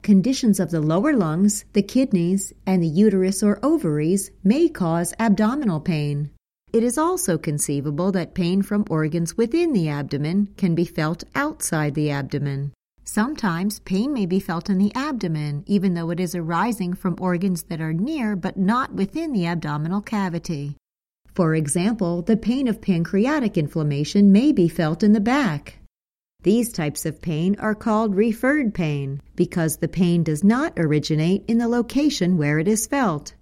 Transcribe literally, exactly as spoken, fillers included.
Conditions of the lower lungs, the kidneys, and the uterus or ovaries may cause abdominal pain. It is also conceivable that pain from organs within the abdomen can be felt outside the abdomen. Sometimes pain may be felt in the abdomen, even though it is arising from organs that are near but not within the abdominal cavity. For example, the pain of pancreatic inflammation may be felt in the back. These types of pain are called referred pain because the pain does not originate in the location where it is felt.